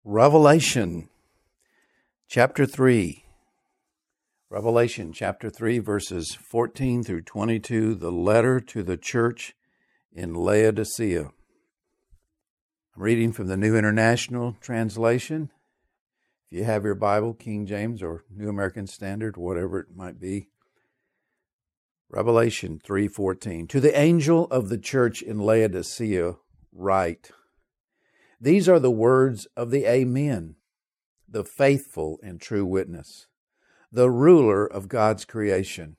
Revelation chapter 3. Revelation chapter 3, verses 14 through 22, the letter to the church in Laodicea. I'm reading from the New International Translation. If you have your Bible, King James or New American Standard, whatever it might be. Revelation 3:14. To the angel of the church in Laodicea write, These are the words of the Amen, the faithful and true witness, the ruler of God's creation.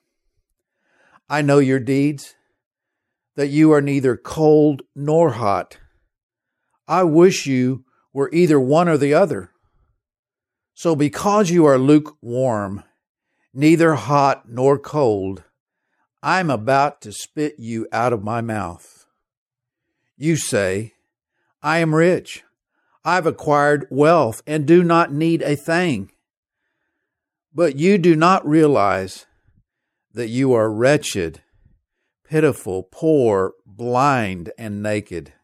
I know your deeds, that you are neither cold nor hot. I wish you were either one or the other. So because you are lukewarm, neither hot nor cold, I'm about to spit you out of my mouth. You say, I am rich. I've acquired wealth and do not need a thing. But you do not realize that you are wretched, pitiful, poor, blind, and naked.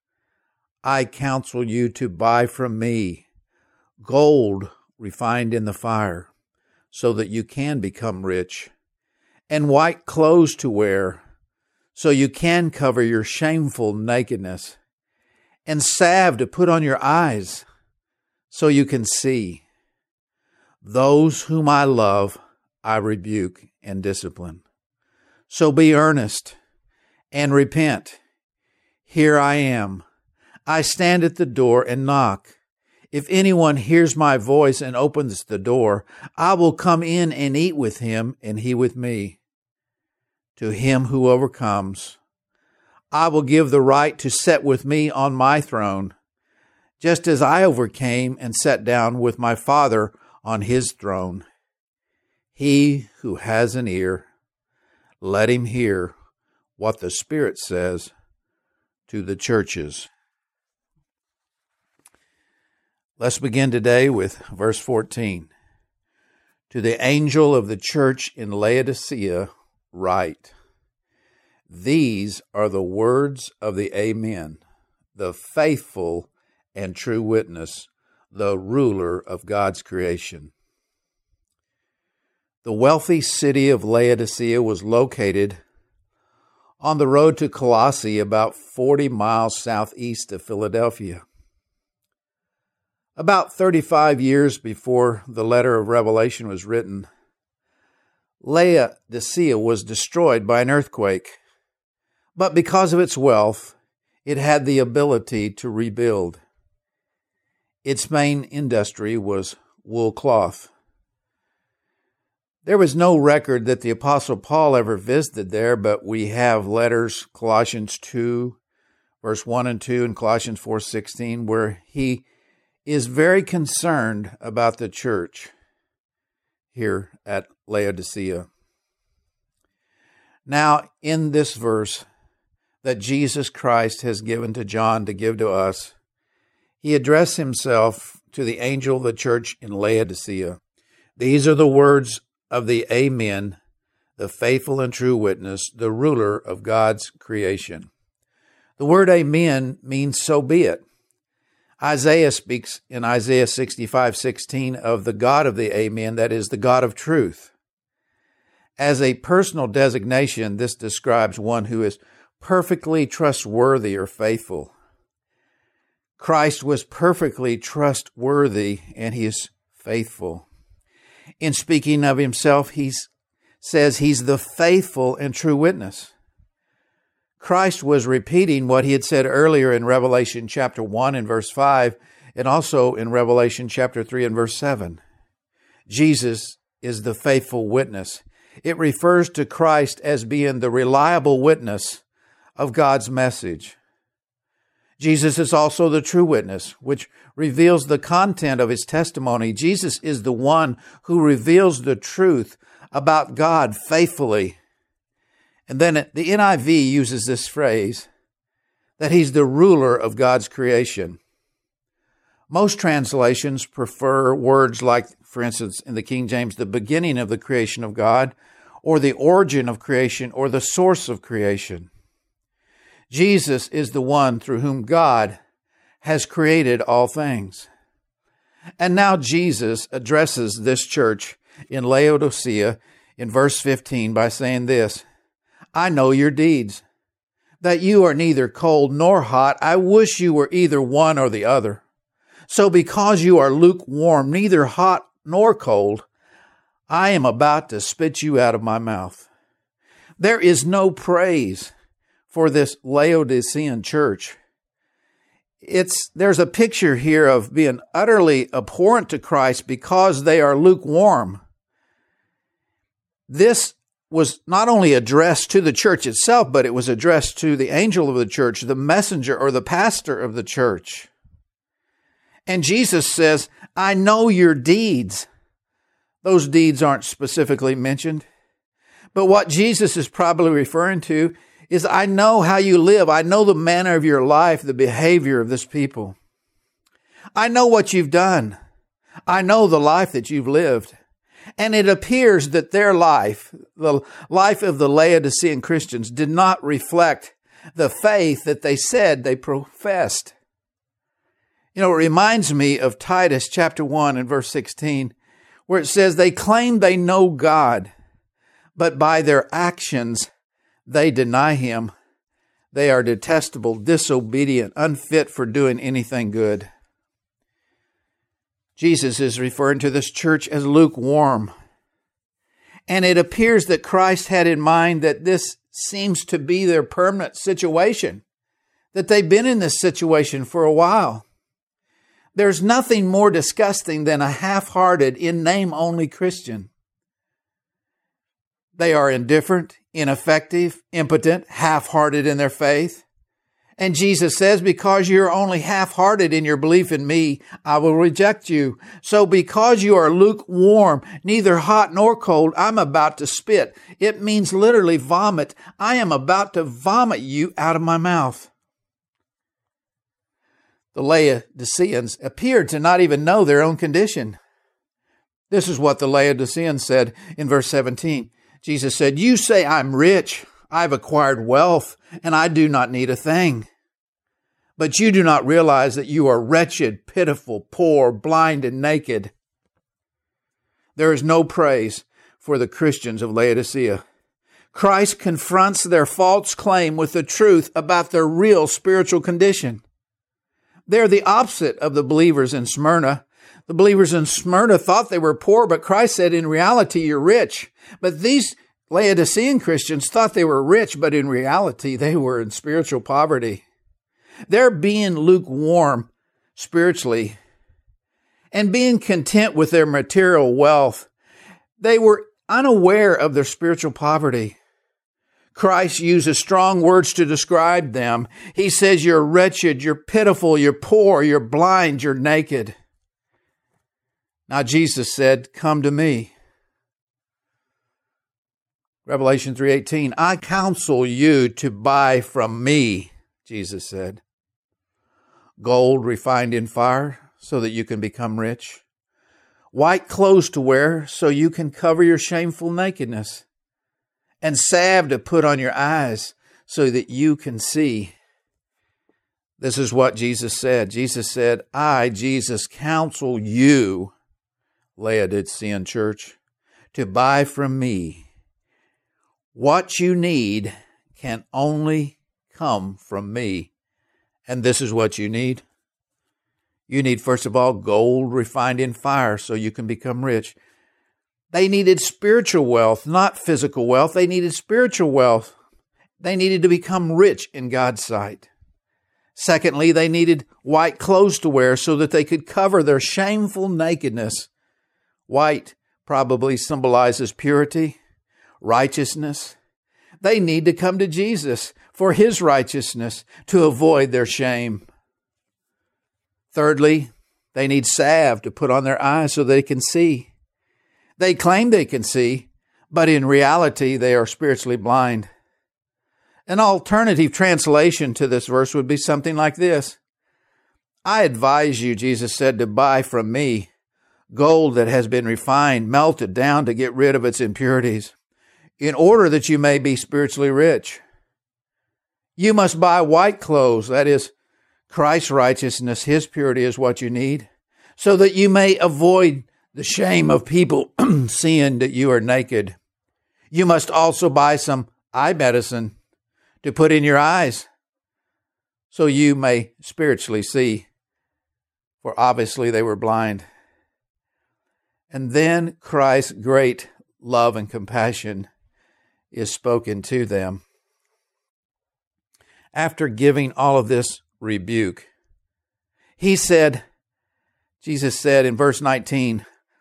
I counsel you to buy from me gold refined in the fire, so that you can become rich, and white clothes to wear, so you can cover your shameful nakedness, and salve to put on your eyes, so you can see. Those whom I love, I rebuke and discipline. So be earnest and repent. Here I am. I stand at the door and knock. If anyone hears my voice and opens the door, I will come in and eat with him and he with me. To him who overcomes, I will give the right to sit with me on my throne, just as I overcame and sat down with my Father on his throne. He who has an ear, let him hear what the Spirit says to the churches. Let's begin today with verse 14. To the angel of the church in Laodicea write, These are the words of the Amen, the faithful and true witness, the ruler of God's creation. The wealthy city of Laodicea was located on the road to Colossae, about 40 miles southeast of Philadelphia. About 35 years before the letter of Revelation was written, Laodicea was destroyed by an earthquake. But because of its wealth, it had the ability to rebuild. Its main industry was wool cloth. There was no record that the Apostle Paul ever visited there, but we have letters, Colossians 2, verse 1 and 2, and Colossians 4:16, where he is very concerned about the church here at Laodicea. Now, in this verse that Jesus Christ has given to John to give to us, he addressed himself to the angel of the church in Laodicea. These are the words of the Amen, the faithful and true witness, the ruler of God's creation. The word Amen means so be it. Isaiah speaks in Isaiah 65:16 of the God of the Amen, that is, the God of truth. As a personal designation, this describes one who is perfectly trustworthy or faithful. Christ was perfectly trustworthy and he is faithful. In speaking of himself, he says he's the faithful and true witness. Christ was repeating what he had said earlier in Revelation chapter 1 and verse 5, and also in Revelation chapter 3 and verse 7. Jesus is the faithful witness. It refers to Christ as being the reliable witness of God's message. Jesus is also the true witness, which reveals the content of his testimony. Jesus is the one who reveals the truth about God faithfully. And then the NIV uses this phrase, that he's the ruler of God's creation. Most translations prefer words like, for instance, in the King James, the beginning of the creation of God, or the origin of creation, or the source of creation. Jesus is the one through whom God has created all things. And now Jesus addresses this church in Laodicea in verse 15 by saying this, I know your deeds, that you are neither cold nor hot. I wish you were either one or the other. So because you are lukewarm, neither hot nor cold, I am about to spit you out of my mouth. There is no praise for this Laodicean church. There's a picture here of being utterly abhorrent to Christ because they are lukewarm. This was not only addressed to the church itself, but it was addressed to the angel of the church, the messenger or the pastor of the church. And Jesus says, I know your deeds. Those deeds aren't specifically mentioned. But what Jesus is probably referring to is, I know how you live. I know the manner of your life, the behavior of this people. I know what you've done. I know the life that you've lived. And it appears that their life, the life of the Laodicean Christians, did not reflect the faith that they said they professed. It reminds me of Titus chapter 1 and verse 16, where it says, they claim they know God, but by their actions they deny him. They are detestable, disobedient, unfit for doing anything good. Jesus is referring to this church as lukewarm. And it appears that Christ had in mind that this seems to be their permanent situation, that they've been in this situation for a while. There's nothing more disgusting than a half-hearted, in-name-only Christian. They are indifferent, ineffective, impotent, half-hearted in their faith. And Jesus says, because you're only half-hearted in your belief in me, I will reject you. So because you are lukewarm, neither hot nor cold, I'm about to spit. It means literally vomit. I am about to vomit you out of my mouth. The Laodiceans appeared to not even know their own condition. This is what the Laodiceans said in verse 17. Jesus said, you say I'm rich, I've acquired wealth, and I do not need a thing. But you do not realize that you are wretched, pitiful, poor, blind, and naked. There is no praise for the Christians of Laodicea. Christ confronts their false claim with the truth about their real spiritual condition. They're the opposite of the believers in Smyrna. The believers in Smyrna thought they were poor, but Christ said, in reality, you're rich. But these Laodicean Christians thought they were rich, but in reality, they were in spiritual poverty. They're being lukewarm spiritually and being content with their material wealth. They were unaware of their spiritual poverty. Christ uses strong words to describe them. He says, you're wretched, you're pitiful, you're poor, you're blind, you're naked. Now Jesus said, come to me. Revelation 3:18, I counsel you to buy from me, Jesus said, gold refined in fire so that you can become rich, white clothes to wear so you can cover your shameful nakedness, and salve to put on your eyes so that you can see. This is what Jesus said. Jesus said, I, Jesus, counsel you, Laodicean church, to buy from me. What you need can only come from me. And this is what you need. You need, first of all, gold refined in fire so you can become rich. They needed spiritual wealth, not physical wealth. They needed spiritual wealth. They needed to become rich in God's sight. Secondly, they needed white clothes to wear so that they could cover their shameful nakedness. White probably symbolizes purity, righteousness. They need to come to Jesus for his righteousness to avoid their shame. Thirdly, they need salve to put on their eyes so they can see. They claim they can see, but in reality, they are spiritually blind. An alternative translation to this verse would be something like this. I advise you, Jesus said, to buy from me gold that has been refined, melted down to get rid of its impurities, in order that you may be spiritually rich. You must buy white clothes, that is, Christ's righteousness, his purity is what you need, so that you may avoid the shame of people seeing that you are naked. You must also buy some eye medicine to put in your eyes, so you may spiritually see, for obviously they were blind. And then Christ's great love and compassion is spoken to them. After giving all of this rebuke, Jesus said in verse 19,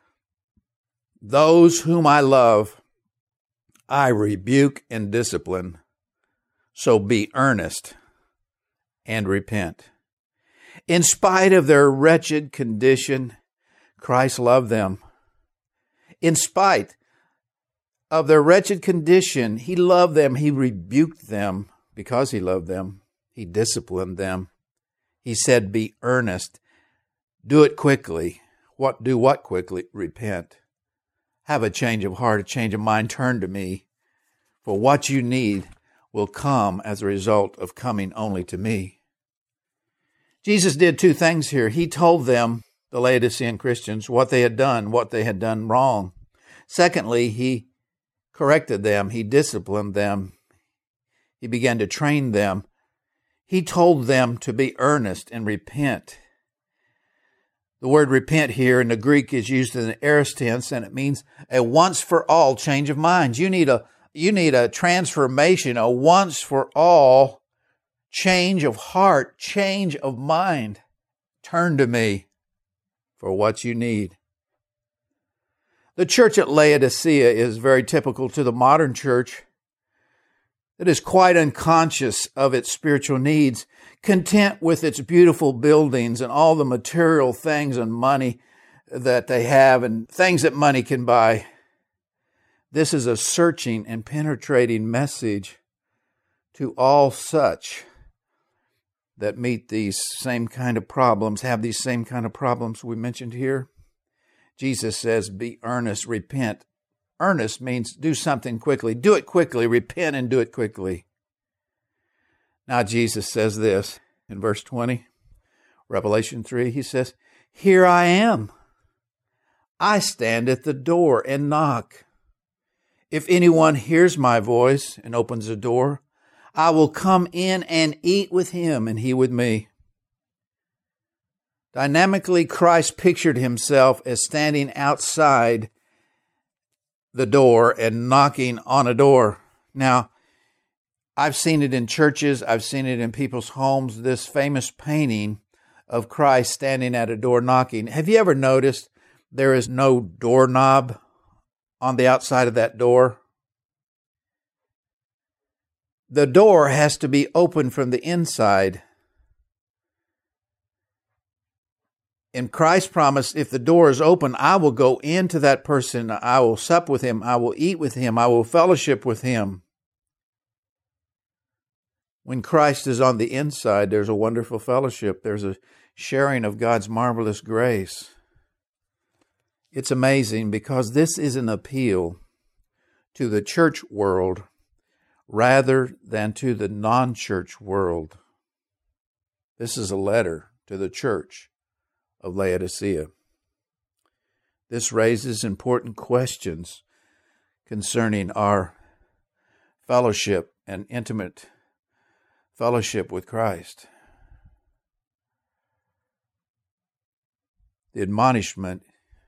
"Those whom I love, I rebuke and discipline, so be earnest and repent." In spite of their wretched condition, Christ loved them. In spite of their wretched condition, He loved them. He rebuked them because He loved them. He disciplined them. He said, be earnest. Do it quickly. Do what quickly? Repent. Have a change of heart, a change of mind. Turn to me. For what you need will come as a result of coming only to me. Jesus did two things here. He told them, the Laodicean Christians, what they had done wrong. Secondly, He corrected them. He disciplined them. He began to train them. He told them to be earnest and repent. The word repent here in the Greek is used in the aorist tense, and it means a once-for-all change of mind. You need a transformation, a once-for-all change of heart, change of mind. Turn to me for what you need. The church at Laodicea is very typical to the modern church that is quite unconscious of its spiritual needs, content with its beautiful buildings and all the material things and money that they have and things that money can buy. This is a searching and penetrating message to all such that meet these same kind of problems, have these same kind of problems we mentioned here. Jesus says, be earnest, repent. Earnest means do something quickly. Do it quickly. Repent and do it quickly. Now Jesus says this in verse 20, Revelation 3, He says, here I am. I stand at the door and knock. If anyone hears my voice and opens the door, I will come in and eat with him and he with me. Dynamically, Christ pictured Himself as standing outside the door and knocking on a door. Now, I've seen it in churches. I've seen it in people's homes, this famous painting of Christ standing at a door knocking. Have you ever noticed there is no doorknob on the outside of that door? The door has to be open from the inside. And Christ promised, if the door is open, I will go into that person. I will sup with him. I will eat with him. I will fellowship with him. When Christ is on the inside, there's a wonderful fellowship. There's a sharing of God's marvelous grace. It's amazing because this is an appeal to the church world rather than to the non-church world. This is a letter to the church of Laodicea. This raises important questions concerning our fellowship and intimate fellowship with Christ. The admonishment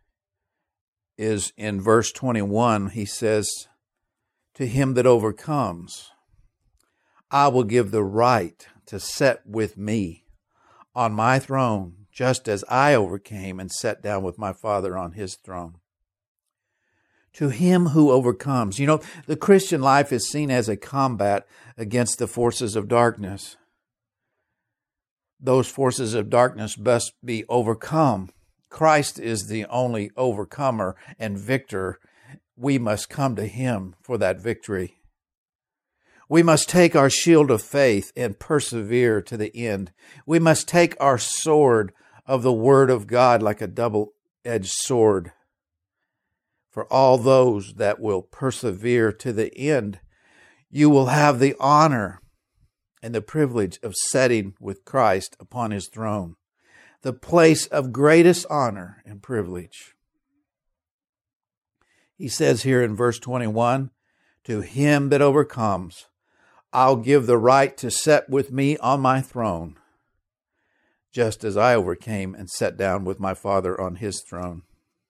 is in verse 21. He says, to him that overcomes, I will give the right to sit with me on my throne, just as I overcame and sat down with my Father on His throne. To him who overcomes. You know, the Christian life is seen as a combat against the forces of darkness. Those forces of darkness must be overcome. Christ is the only overcomer and victor. We must come to Him for that victory. We must take our shield of faith and persevere to the end. We must take our sword of the Word of God like a double-edged sword. For all those that will persevere to the end, you will have the honor and the privilege of sitting with Christ upon His throne. the place of greatest honor and privilege. He says here in verse 21, to him that overcomes, I'll give the right to sit with me on my throne, just as I overcame and sat down with my Father on his throne.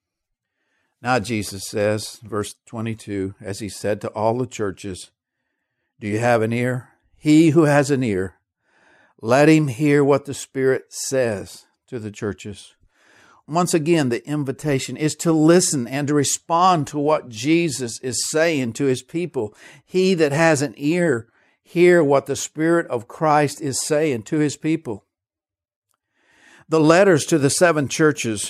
Now Jesus says, verse 22, as he said to all the churches, do you have an ear? He who has an ear, let him hear what the Spirit says to the churches. Once again, the invitation is to listen and to respond to what Jesus is saying to his people. He that has an ear, hear what the Spirit of Christ is saying to his people. The letters to the 7 churches,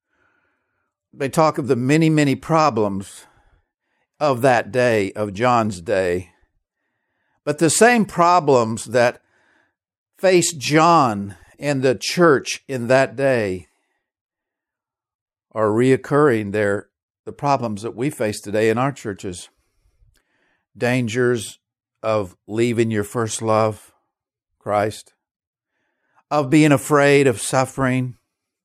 they talk of the many, many problems of that day, of John's day. But the same problems that faced John and the church in that day are reoccurring there, the problems that we face today in our churches. Dangers of leaving your first love, Christ, of being afraid of suffering,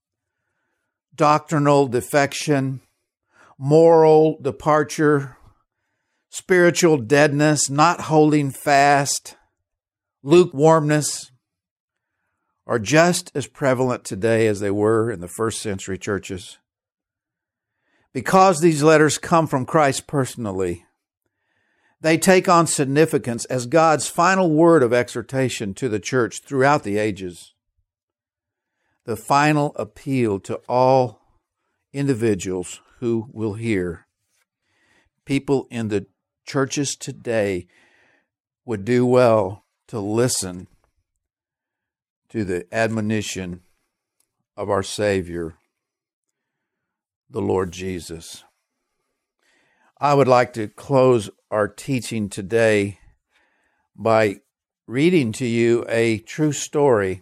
doctrinal defection, moral departure, spiritual deadness, not holding fast, lukewarmness, are just as prevalent today as they were in the first century churches. Because these letters come from Christ personally, they take on significance as God's final word of exhortation to the church throughout the ages. The final appeal to all individuals who will hear. People in the churches today would do well to listen to the admonition of our Savior, the Lord Jesus. I would like to close our teaching today by reading to you a true story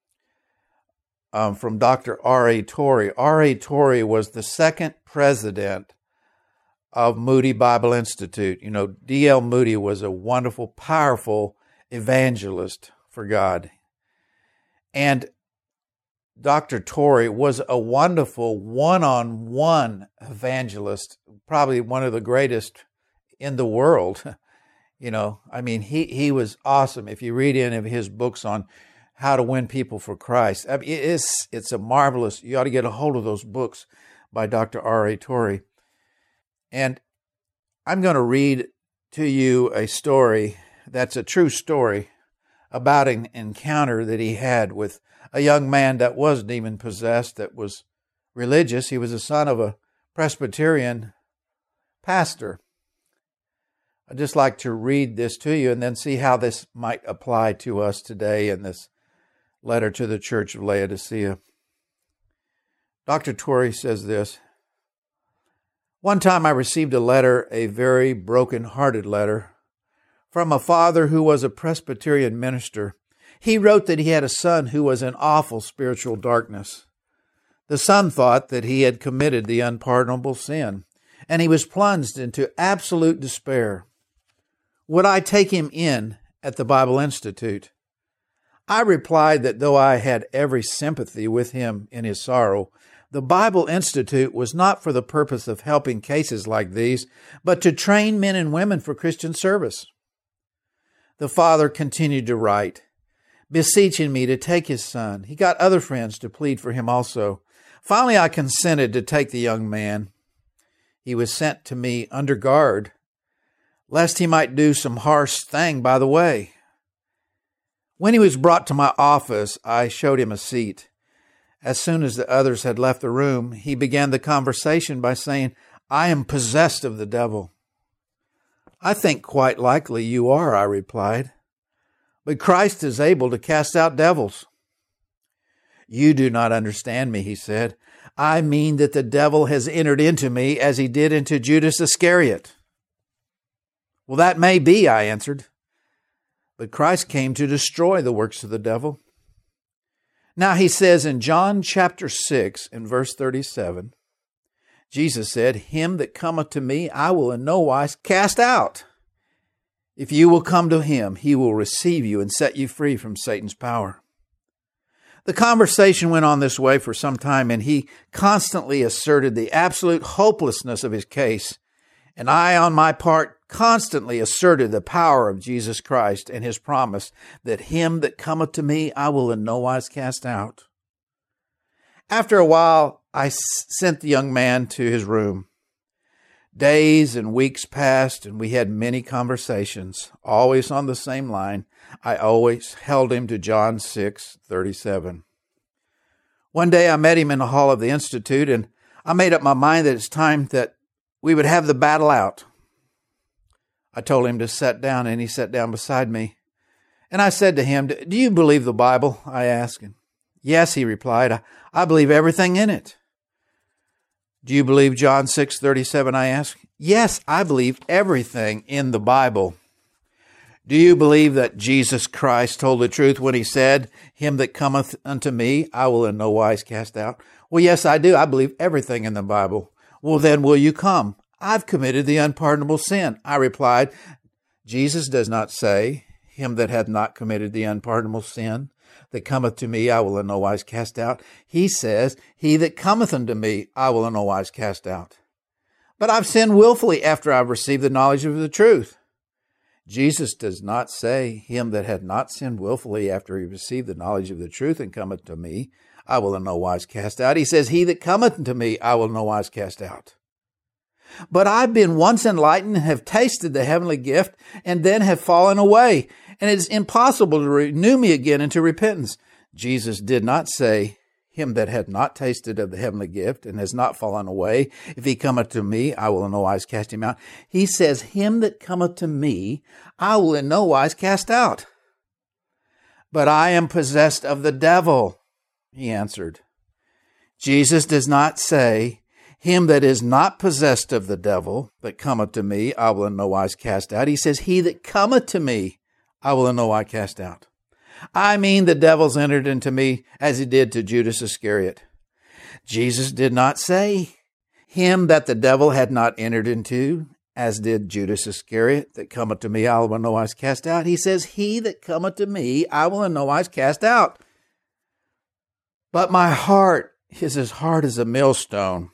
from Dr. R.A. Torrey. R.A. Torrey was the second president of Moody Bible Institute. You know, D.L. Moody was a wonderful, powerful evangelist for God. And Dr. Torrey was a wonderful one-on-one evangelist, probably one of the greatest in the world. You know, I mean, he was awesome. If you read any of his books on how to win people for Christ, I mean, it's a marvelous, you ought to get a hold of those books by Dr. R.A. Torrey. And I'm going to read to you a story that's a true story about an encounter that he had with a young man that was demon-possessed, that was religious. He was the son of a Presbyterian pastor. I'd just like to read this to you and then see how this might apply to us today in this letter to the church of Laodicea. Dr. Torrey says this: one time I received a letter, a very broken-hearted letter, from a father who was a Presbyterian minister. He wrote that he had a son who was in awful spiritual darkness. The son thought that he had committed the unpardonable sin, and he was plunged into absolute despair. Would I take him in at the Bible Institute? I replied that though I had every sympathy with him in his sorrow, the Bible Institute was not for the purpose of helping cases like these, but to train men and women for Christian service. The father continued to write, beseeching me to take his son. He got other friends to plead for him also. Finally, I consented to take the young man. He was sent to me under guard, lest he might do some harsh thing by the way. When he was brought to my office, I showed him a seat. As soon as the others had left the room, he began the conversation by saying, I am possessed of the devil. I think quite likely you are, I replied. But Christ is able to cast out devils. You do not understand me, he said. I mean that the devil has entered into me as he did into Judas Iscariot. Well, that may be, I answered. But Christ came to destroy the works of the devil. Now he says in John chapter 6 and verse 37, Jesus said, him that cometh to me, I will in no wise cast out. If you will come to him, he will receive you and set you free from Satan's power. The conversation went on this way for some time, and he constantly asserted the absolute hopelessness of his case. And I, on my part, constantly asserted the power of Jesus Christ and his promise that him that cometh to me I will in no wise cast out. After a while, I sent the young man to his room. Days and weeks passed, and we had many conversations, always on the same line. I always held him to John 6:37. One day I met him in the hall of the Institute, and I made up my mind that it's time that we would have the battle out. I told him to sit down, and he sat down beside me. And I said to him, "Do you believe the Bible?" I asked. And, "Yes," he replied, I believe everything in it." "Do you believe John 6:37? I asked. "Yes, I believe everything in the Bible." "Do you believe that Jesus Christ told the truth when he said, 'Him that cometh unto me, I will in no wise cast out'?" "Well, yes, I do. I believe everything in the Bible." "Well, then will you come?" "I've committed the unpardonable sin." I replied, "Jesus does not say, 'Him that hath not committed the unpardonable sin, that cometh to me, I will in no wise cast out.' He says, 'He that cometh unto me, I will in no wise cast out.' But I've sinned willfully after I've received the knowledge of the truth." Jesus does not say, "Him that hath not sinned willfully after he received the knowledge of the truth and cometh to me, I will in no wise cast out." He says, "He that cometh unto me, I will in no wise cast out." But I've been once enlightened and have tasted the heavenly gift and then have fallen away, and it is impossible to renew me again into repentance. Jesus did not say, "Him that hath not tasted of the heavenly gift and has not fallen away, if he cometh to me, I will in no wise cast him out." He says, "Him that cometh to me, I will in no wise cast out." "But I am possessed of the devil," he answered. Jesus does not say, "Him that is not possessed of the devil, that cometh to me, I will in no wise cast out." He says, "He that cometh to me, I will in no wise cast out." I mean, the devil's entered into me as he did to Judas Iscariot. Jesus did not say, "Him that the devil had not entered into, as did Judas Iscariot, that cometh to me, I will in no wise cast out." He says, "He that cometh to me, I will in no wise cast out." But my heart is as hard as a millstone.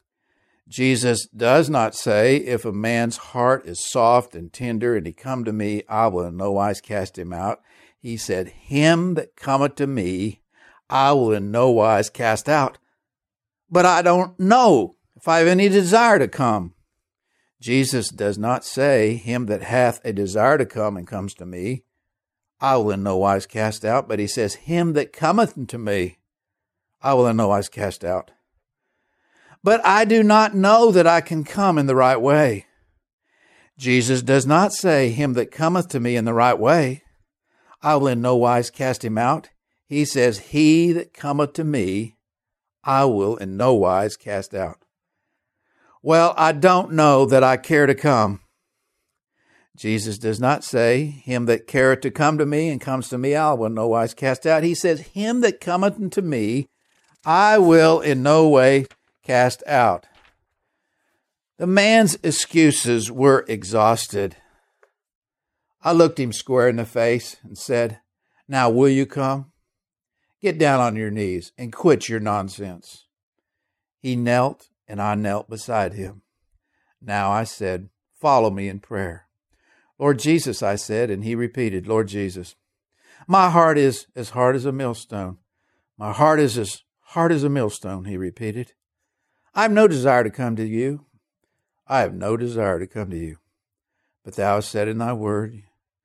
Jesus does not say, "If a man's heart is soft and tender and he come to me, I will in no wise cast him out." He said, "Him that cometh to me, I will in no wise cast out." But I don't know if I have any desire to come. Jesus does not say, "Him that hath a desire to come and comes to me, I will in no wise cast out." But he says, "Him that cometh unto me, I will in no wise cast out." But I do not know that I can come in the right way. Jesus does not say, "Him that cometh to me in the right way, I will in no wise cast him out." He says, "He that cometh to me, I will in no wise cast out." Well, I don't know that I care to come. Jesus does not say, "Him that careth to come to me and comes to me, I will in no wise cast out." He says, "Him that cometh unto me, I will in no way cast out." The man's excuses were exhausted. I looked him square in the face and said, "Now will you come? Get down on your knees and quit your nonsense." He knelt and I knelt beside him. Now I said, "Follow me in prayer." "Lord Jesus," I said, and he repeated, "Lord Jesus." "My heart is as hard as a millstone." "My heart is as hard as a millstone," he repeated. "I have no desire to come to you. I have no desire to come to you. But thou hast said in thy word,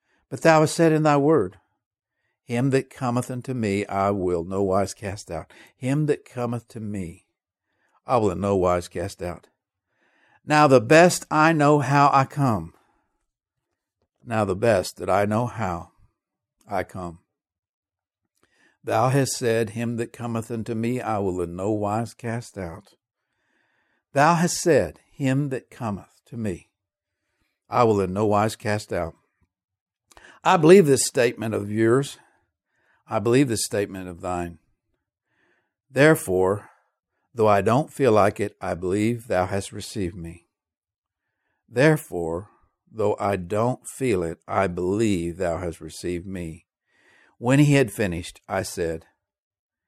Him that cometh unto me, I will no wise cast out. Him that cometh to me, I will in no wise cast out. Now the best I know how I come. Now the best that I know how I come. Thou hast said, Him that cometh unto me, I will in no wise cast out. Thou hast said, Him that cometh to me, I will in no wise cast out. I believe this statement of yours. I believe this statement of thine. Therefore, though I don't feel like it, I believe thou hast received me. Therefore, though I don't feel it, I believe thou hast received me. When he had finished, I said,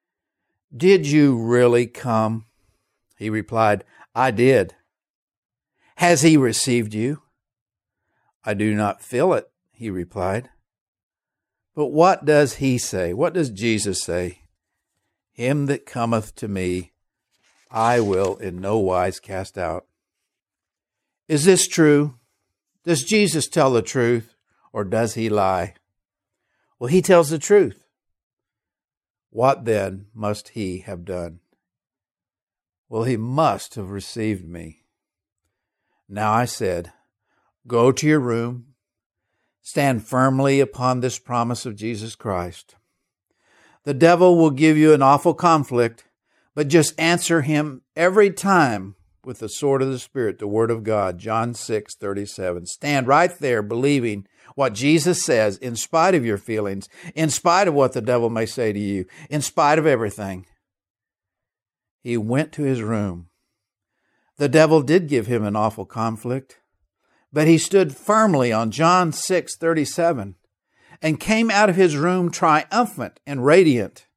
"Did you really come?" He replied, "I did." "Has he received you?" "I do not feel it," he replied. But what does he say? What does Jesus say? "Him that cometh to me, I will in no wise cast out." Is this true? Does Jesus tell the truth, or does he lie? Well, he tells the truth. What then must he have done? Well, he must have received me. Now I said, go to your room, stand firmly upon this promise of Jesus Christ. The devil will give you an awful conflict, but just answer him every time with the sword of the Spirit, the Word of God, John 6:37. Stand right there believing what Jesus says in spite of your feelings, in spite of what the devil may say to you, in spite of everything. He went to his room. The devil did give him an awful conflict, but he stood firmly on John 6:37 and came out of his room triumphant and radiant.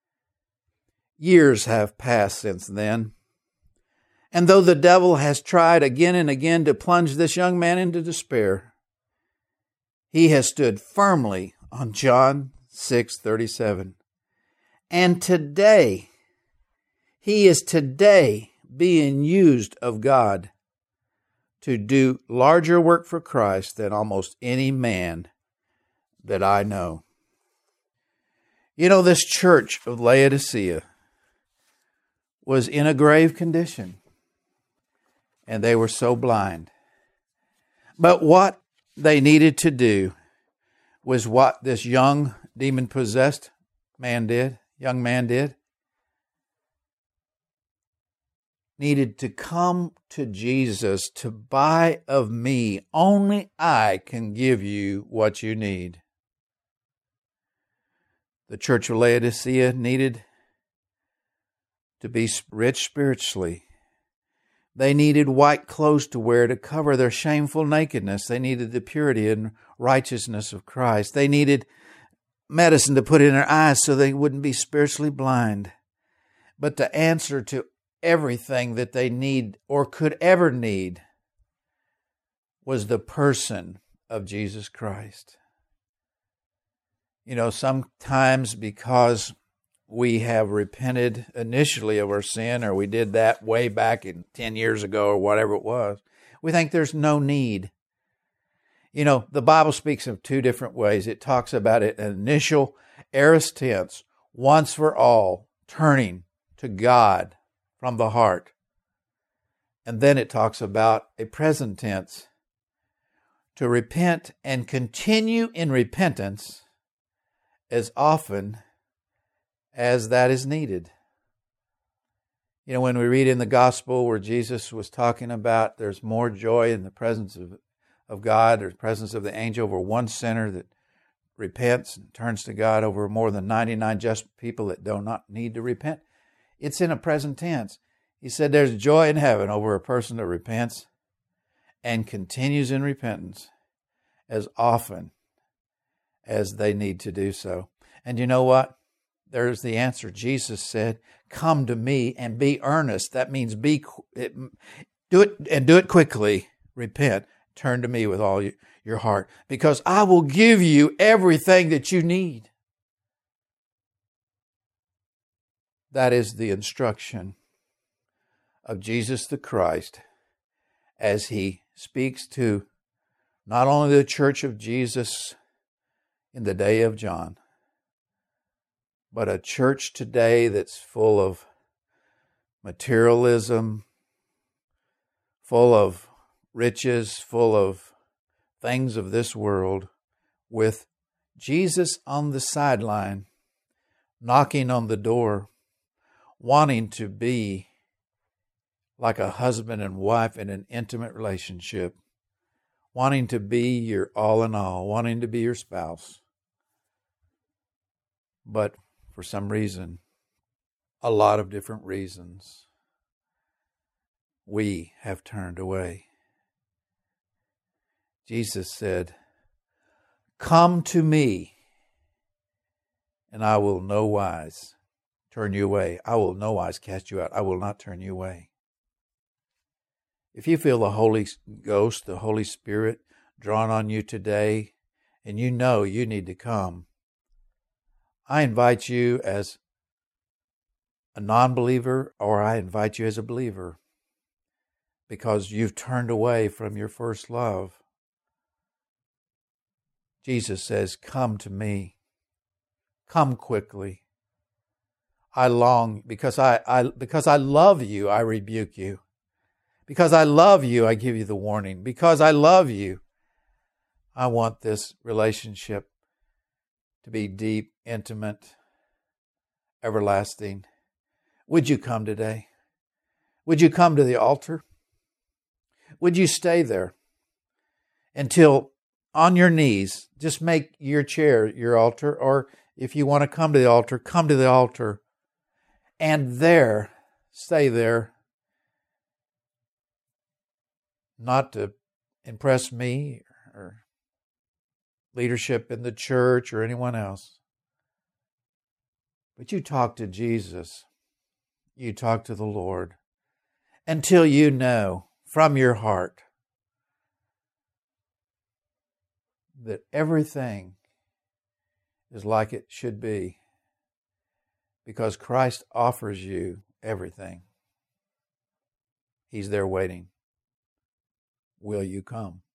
Years have passed since then. And though the devil has tried again and again to plunge this young man into despair, he has stood firmly on John 6:37. And today, he is today being used of God to do larger work for Christ than almost any man that I know. You know, this church of Laodicea was in a grave condition, and they were so blind. But what they needed to do was what this young demon-possessed young man did. Needed to come to Jesus to buy of me. Only I can give you what you need. The church of Laodicea needed to be rich spiritually. They needed white clothes to wear to cover their shameful nakedness. They needed the purity and righteousness of Christ. They needed medicine to put in their eyes so they wouldn't be spiritually blind. But the answer to everything that they need or could ever need was the person of Jesus Christ. You know, sometimes because we have repented initially of our sin, or we did that way back in 10 years ago or whatever it was, we think there's no need. You know, the Bible speaks of two different ways. It talks about an initial aorist tense, once for all, turning to God from the heart. And then it talks about a present tense, to repent and continue in repentance as often as that is needed. You know, when we read in the gospel where Jesus was talking about there's more joy in the presence of God, or the presence of the angel over one sinner that repents and turns to God over more than 99 just people that do not need to repent. It's in a present tense. He said there's joy in heaven over a person that repents and continues in repentance as often as they need to do so. And you know what? There's the answer. Jesus said, come to me and be earnest. That means do it quickly. Repent. Turn to me with all your heart, because I will give you everything that you need. That is the instruction of Jesus the Christ as he speaks to not only the church of Jesus in the day of John, but a church today that's full of materialism, full of riches, full of things of this world, with Jesus on the sideline, knocking on the door, wanting to be like a husband and wife in an intimate relationship, wanting to be your all in all, wanting to be your spouse. But for some reason, a lot of different reasons, we have turned away. Jesus said, come to me, and I will no wise turn you away. I will no wise cast you out. I will not turn you away. If you feel the Holy Ghost, the Holy Spirit drawn on you today, and you know you need to come, I invite you as a non-believer, or I invite you as a believer, because you've turned away from your first love. Jesus says, come to me. Come quickly. I long, because I love you, I rebuke you. Because I love you, I give you the warning. Because I love you, I want this relationship to be deep, intimate, everlasting. Would you come today? Would you come to the altar? Would you stay there until on your knees, just make your chair your altar, or if you want to come to the altar, come to the altar, and there, stay there, not to impress me or leadership in the church or anyone else, but you talk to Jesus, you talk to the Lord, until you know from your heart that everything is like it should be, because Christ offers you everything. He's there waiting. Will you come?